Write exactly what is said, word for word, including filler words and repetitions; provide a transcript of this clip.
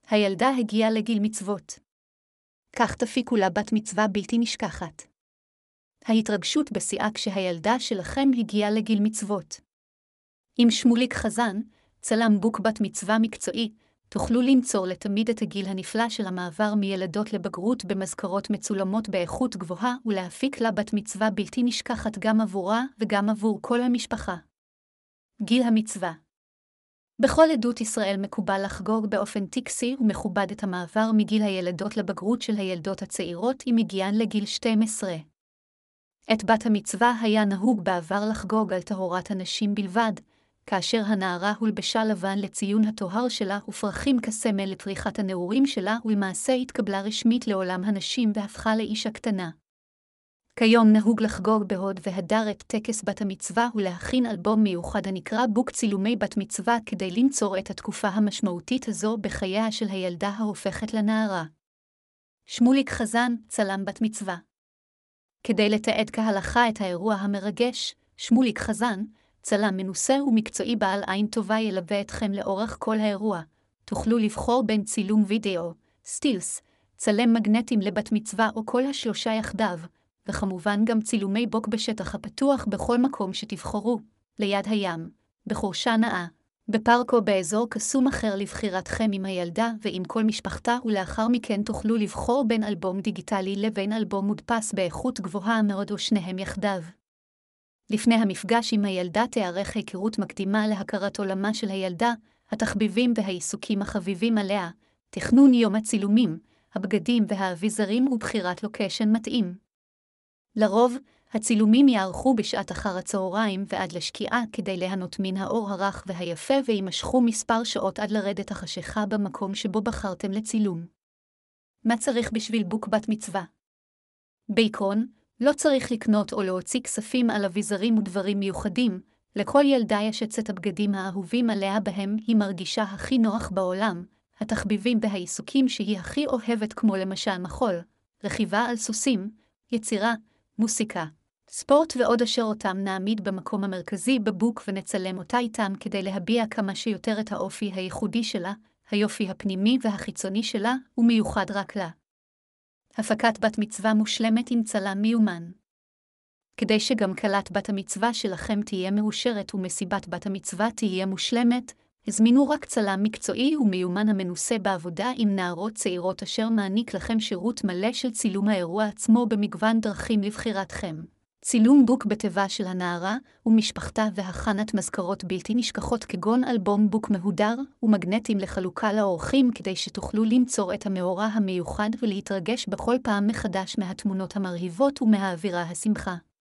הילדה הגיעה לגיל מצוות. כך תפיקו לה בת מצווה בלתי נשכחת. ההתרגשות בשיאה כשהילדה שלכם הגיעה לגיל מצוות. עם שמוליק חזן, צלם בוק בת מצווה מקצועי, תוכלו למצוא לתמיד את הגיל הנפלא של המעבר מילדות לבגרות במזכרות מצולמות באיכות גבוהה ולהפיק לה בת מצווה בלתי נשכחת גם עבורה וגם עבור כל המשפחה. גיל המצווה. בכל עדות ישראל מקובל לחגוג באופן טקסי ומכובד את המעבר מגיל הילדות לבגרות של הילדות הצעירות עם הגיען לגיל שתים עשרה. את בת המצווה היה נהוג בעבר לחגוג על טהרת הנשים בלבד, כאשר הנערה הולבשה לבן לציון הטוהר שלה ופרחים כסמל לפריחת הנעורים שלה, ולמעשה התקבלה רשמית לעולם הנשים והפכה לאישה קטנה. כיום נהוג לחגוג בהוד והדר את טקס בת המצווה ולהכין אלבום מיוחד הנקרא בוק צילומי בת מצווה כדי לנצור את התקופה המשמעותית הזו בחייה של הילדה ההופכת לנערה. שמוליק חזן, צלם בת מצווה. כדי לתעד כהלכה את האירוע המרגש, שמוליק חזן, צלם מנוסה ומקצועי בעל עין טובה ילווה אתכם לאורך כל האירוע. תוכלו לבחור בין צילום וידאו, סטילס, צלם מגנטים לבת מצווה או כל השלושה יחדיו, וכמובן גם צילומי בוק בשטח הפתוח בכל מקום שתבחרו, ליד הים, בחורשה נאה, בפארק או באזור קסום אחר לבחירתכם עם הילדה ועם כל משפחתה, ולאחר מכן תוכלו לבחור בין אלבום דיגיטלי לבין אלבום מודפס באיכות גבוהה מאוד או שניהם יחדיו. לפני המפגש עם הילדה תיערך היכרות מקדימה להכרת עולמה של הילדה, התחביבים והעיסוקים החביבים עליה, תכנון יום הצילומים, הבגדים והאביזרים ובחירת לוקיישן מתאים. לרוב, הצילומים יערכו בשעת אחר הצהריים ועד לשקיעה כדי ליהנות מן האור הרך והיפה וימשכו מספר שעות עד לרדת החשיכה במקום שבו בחרתם לצילום. מה צריך בשביל בוק בת מצווה? בעיקרון, לא צריך לקנות או להוציא כספים על אביזרים ודברים מיוחדים, לכל ילדה יש את סט הבגדים האהובים עליה בהם היא מרגישה הכי נוח בעולם, התחביבים והעיסוקים שהיא הכי אוהבת כמו למשל מחול, רכיבה על סוסים, יצירה, מוסיקה, ספורט ועוד אשר אותם נעמיד במקום המרכזי בבוק ונצלם אותה איתם כדי להביע כמה שיותר את האופי הייחודי שלה, היופי הפנימי והחיצוני שלה ומיוחד רק לה. הפקת בת מצווה מושלמת עם צלם מיומן. כדי שגם קלת בת המצווה שלכם תהיה מאושרת ומסיבת בת המצווה תהיה מושלמת, הזמינו רק צלם מקצועי ומיומן המנוסה בעבודה עם נערות צעירות אשר מעניק לכם שירות מלא של צילום האירוע עצמו במגוון דרכים לבחירתכם. צילום בוק בטבע של הנערה ומשפחתה והכנת מזכרות בלתי נשכחות כגון אלבום בוק מהודר ומגנטים לחלוקה לאורחים כדי שתוכלו למצוא את המאורע המיוחד ולהתרגש בכל פעם מחדש מהתמונות המרהיבות ומהאווירה השמחה.